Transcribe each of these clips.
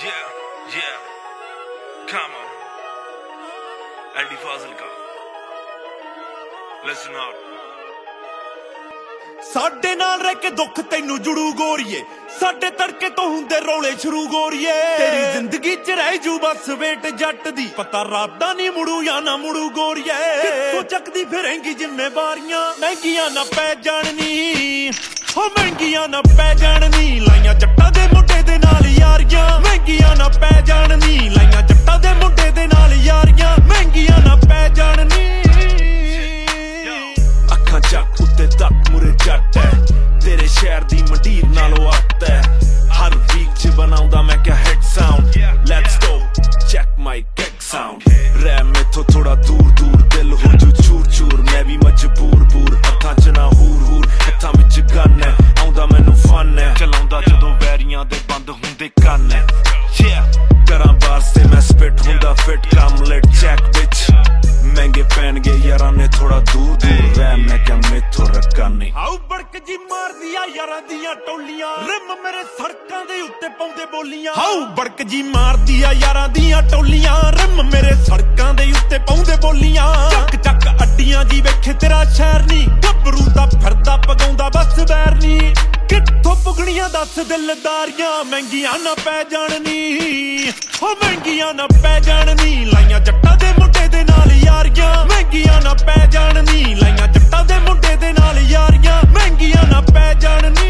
Yeah, come on. LD Fazilka. Listen up. ਸਾਡੇ ਨਾਲ ਰਹਿ ਕੇ ਦੁੱਖ ਤੈਨੂੰ ਜੁੜੂ ਗੋਰੀਏ, ਸਾਡੇ ਤੜਕੇ ਤੋਂ ਹੁੰਦੇ ਰੌਲੇ ਸ਼ੁਰੂ ਗੋਰੀਏ। ਤੇਰੀ ਜ਼ਿੰਦਗੀ ਚ ਰਹਿ ਜੂ ਬਸ ਵੇਟ ਜੱਟ ਦੀ, ਪਤਾ ਰਾਤਾਂ ਨਹੀਂ ਮੁੜੂ ਜਾਂ ਨਾ ਮੁੜੂ ਗੋਰੀਏ। ਕਿੱਥੋਂ ਚੱਕਦੀ ਫਿਰੇਂਗੀ ਜ਼ਿੰਮੇਵਾਰੀਆਂ, ਮਹਿੰਗੀਆਂ ਨਾ ਪੈ ਜਾਣਨੀ ਹੋ ਮਹਿੰਗੀਆਂ ਨਾ ਪੈ ਜਾਣਨੀ। ਲਾਈਆਂ ਜੱਟਾਂ ਦੇ ਮੁੰਡੇ ਦੇ ਨਾਲ ਯਾਰੀਆਂ, ਮਹਿੰਗੀਆਂ ਨਾ ਪੈ ਜਾਣਨੀ। ਲਾਈਆਂ ਜੱਟਾਂ ਦੇ ਮੁੰਡੇ ਦੇ ਨਾਲ ਯਾਰੀਆਂ, ਮਹਿੰਗੀਆਂ ਨਾ ਪੈ ਜਾਣਨੀ। ਅੱਖਾਂ ਚੱਕ ਉੱਤੇ ਤੱਕ ਮੁਰੇ ਜੱਟ ਹੈ, ਤੇਰੇ ਸ਼ਹਿਰ ਦੀ ਮੰਡੀਰ ਨਾਲੋਂ ਅੱਤ ਹੈ। ਹਰ ਵੀਕ ਚ ਬਣਾਉਂਦਾ ਮੈਂ ਕਿਆ hit sound. Let's go check my kick sound. ਰਹਿ ਮੈਥੋਂ ਥੋੜਾ ਦੂਰ ਦੂਰ, ਦਿਲ ਹੋ ਜੂ ਚੂਰ ਚੂਰ। ਮੈਂ ਵੀ ਮਜਬੂਰ ਬੂਰ, ਹੱਥਾਂ ਚ ਨਾ ਹੂਰ ਹੂਰ, ਹੱਥਾਂ ਵਿੱਚ ਗਨ ਹੈ। ਆਉਂਦਾ ਮੈਨੂੰ ਫਨ ਹੈ, ਚਲਾਉਂਦਾ ਜਦੋਂ ਵੈਰੀਆਂ ਦੇ ਬੰਦ ਹੁੰਦੇ ਕੰਨ ਹੈ। ਕਰਾਂ ਬਾਰਸ ਤੇ ਮੈਂ ਸਪਿਟ ਹੁੰਦਾ ਫਿਟ, ਕੰਮ ਲੈਟ ਚੈੱਕ ਵਿੱਚ ਮਹਿੰਗੇ ਪੈਣਗੇ ਯਾਰਾਂ ਨੇ ਥੋੜਾ ਦੂਰ ਦੂਰ। ਰਹਿ ਮੈਂ ਕਿਹਾ ਮੈਥੋਂ ਰੱਖਾ ਨਹੀਂ। ਹਾਉ ਬੜਕ ਜੀ ਮਾਰਦੀ ਆ ਯਾਰਾਂ ਦੀਆਂ ਟੋਲੀਆਂ, ਰਿਮ ਮੇਰੇ ਸੜਕਾਂ ਦੇ ਉੱਤੇ ਪਾਉਂਦੇ ਬੋਲੀਆਂ। ਹਾਉ ਬੜਕ ਜੀ ਮਾਰਦੀ ਆ ਯਾਰਾਂ ਦੀਆਂ ਟੋਲੀਆਂ, ਰਿਮ ਮੇਰੇ ਸੜਕਾਂ ਦੇ ਉੱਤੇ ਪਾਉਂਦੇ ਬੋਲੀਆਂ। ਚੱਕ ਚੱਕ ਅੱਡੀਆਂ ਜੀ ਵੇਖੇ ਤੇਰਾ ਸ਼ਹਿਰ ਨੀ, ਗੱਭਰੂ ਦਾ ਫਿਰਦਾ ਪਗਾਉਂਦਾ ਬਸ ਬੈਰ ਨੀ। ਕਿੱਥੋਂ ਪੁਗਣੀਆਂ ਦੱਸ ਦਿਲਦਾਰੀਆਂ, ਮਹਿੰਗੀਆਂ ਨਾ ਪੈ ਜਾਣਨੀ ਹੋ ਮਹਿੰਗੀਆਂ ਨਾ ਪੈ ਜਾਣਨੀ। ਲਾਈਆਂ ਜੱਟਾਂ ਦੇ ਮੁੰਡੇ ਦੇ ਨਾਲ ਯਾਰੀਆਂ, ਮਹਿੰਗੀਆਂ ਨਾ ਪੈ ਜਾਣਨੀ। ਲਾਈਆਂ ਜੱਟਾਂ ਦੇ ਮੁੰਡੇ ਦੇ ਨਾਲ ਯਾਰੀਆਂ, ਮਹਿੰਗੀਆਂ ਨਾ ਪੈ ਜਾਣਨੀ।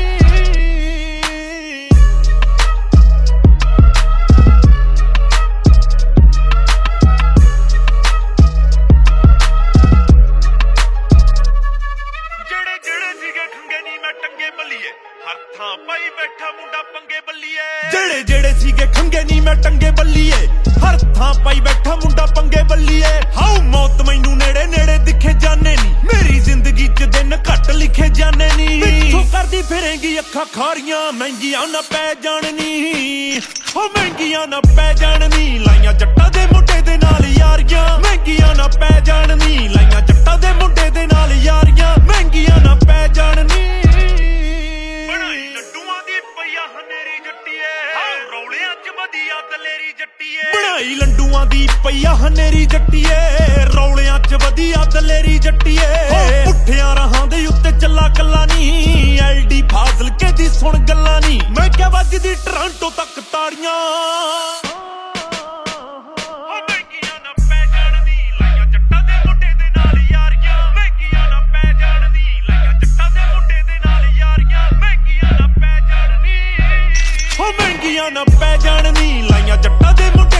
ਜਿਹੜੇ ਜਿਹੜੇ ਸੀਗੇ ਖੰਗੇ ਨੀ ਮੈਂ ਟੰਗੇ ਬੱਲੀਏ, ਹਰ ਥਾਂ ਪਾਈ ਬੈਠਾ ਮੁੰਡਾ ਪੰਗੇ ਬੱਲੀਏ। ਜਿਹੜੇ ਜਿਹੜੇ ਸੀਗੇ ਖੰਗੇ ਨੀ ਮੈਂ ਟੰਗੇ ਬੱਲੀਏ, ਹਰ ਥਾਂ ਪਾਈ ਬੈਠਾ ਮੁੰਡਾ ਪੰਗੇ ਬੱਲੀਏ। ਹਾਉ ਮੌਤ ਮੈਨੂੰ ਨੇੜੇ ਨੇੜੇ ਦਿਖੇ ਜਾਣੇ ਨੀ, ਮੇਰੀ ਜ਼ਿੰਦਗੀ ਚ ਦਿਨ ਘੱਟ ਲਿਖੇ ਜਾਣੇ ਨੀ। ਪਿੱਛੋਂ ਕਰਦੀ ਫਿਰੇਂਗੀ ਅੱਖਾਂ ਖਾਰੀਆਂ, ਮਹਿੰਗੀਆਂ ਨਾ ਪੈ ਜਾਣਨੀ ਹੋ ਮਹਿੰਗੀਆਂ ਨਾ ਪੈ ਜਾਣਨੀ। ਲਾਈਆਂ ਜੱਟਾਂ ਦੇ ਮੁੰਡੇ ਦੇ ਨਾਲ ਯਾਰੀਆਂ, ਮਹਿੰਗੀਆਂ ਨਾ ਪੈ ਜਾਣਨੀ। ਲਾਈਆਂ ਜੱਟਾਂ ਦੇ ਮੁੰਡੇ ਦੇ ਨਾਲ ਯਾਰੀਆਂ, ਮਹਿੰਗੀਆਂ ਨਾ ਪੈ ਜਾਣਨੀ। ਬਣਾਈ ਲੱਡੂਆਂ ਦੀ ਪਈਆ ਹਨੇਰੀ ਜੱਟੀਏ, ਰੌਲਿਆਂ ਚ ਵਧੀਆ ਦਲੇਰੀ ਜੱਟੀਏ। ਬਣਾਈ ਲੰਡੂਆਂ ਦੀ ਪਈਆ ਹਨੇਰੀ ਜੱਟੀਏ, ਰੌਲਿਆਂ ਚ ਵਧੀਆ ਦਲੇਰੀ ਜੱਟੀਏ। ਪੁੱਠਿਆਂ ਰਾਹਾਂ ਦੇ ਉੱਤੇ ਚੱਲਾ ਕੱਲਾ ਨੀ, ਐਲਡੀ ਫਾਜ਼ਿਲਕੇ ਦੀ ਸੁਣ ਗੱਲਾਂ ਨੀ। ਮੈਂ ਕਿਹਾ ਵੱਜਦੀ ਟੋਰਾਂਟੋ ਤੱਕ ਤਾੜੀਆਂ। ਮਹਿੰਗੀਆਂ ਨਾ ਪੈ ਜਾਣਨੀ, ਲਾਈਆਂ ਜੱਟਾਂ ਦੇ ਮੁੰਡੇ ਦੇ ਨਾਲ ਯਾਰੀਆਂ, ਮਹਿੰਗੀਆਂ ਨਾ ਪੈ ਜਾਣਨੀ। ਲਾਈਆਂ ਜੱਟਾਂ ਦੇ ਮੁੰਡੇ ਦੇ ਨਾਲ ਯਾਰੀਆਂ, ਮਹਿੰਗੀਆਂ ਨਾ ਪੈ ਜਾਣਨੀ ਹੋ ਮਹਿੰਗੀਆਂ ਨਾ ਪੈ ਜਾਣਨੀ। ਲਾਈਆਂ ਜੱਟਾਂ ਦੇ